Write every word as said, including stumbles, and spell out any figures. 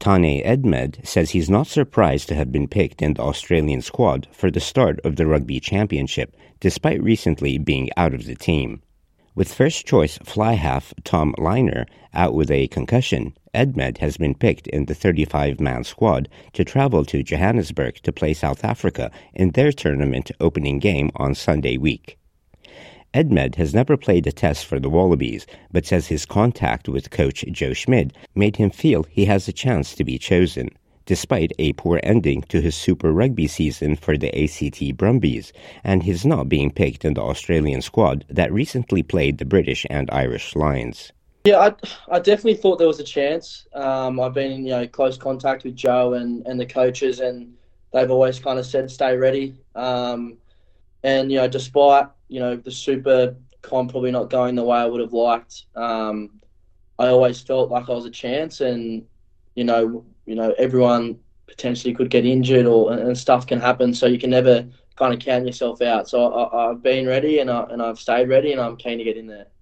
Tane Edmed says he's not surprised to have been picked in the Australian squad for the start of the Rugby Championship, despite recently being out of the team. With first-choice fly-half Tom Liner out with a concussion, Edmed has been picked in the thirty-five-man squad to travel to Johannesburg to play South Africa in their tournament opening game on Sunday week. Edmed has never played a test for the Wallabies, but says his contact with coach Joe Schmidt made him feel he has a chance to be chosen, despite a poor ending to his Super Rugby season for the A C T Brumbies, and his not being picked in the Australian squad that recently played the British and Irish Lions. Yeah, I, I definitely thought there was a chance. Um, I've been in you know close contact with Joe and, and the coaches, and they've always kind of said stay ready. Um, and you know, despite you know the Super comp probably not going the way I would have liked, um, I always felt like I was a chance, and you know, you know, everyone potentially could get injured or and stuff can happen, so you can never kind of count yourself out. So I, I've been ready, and I and I've stayed ready, and I'm keen to get in there.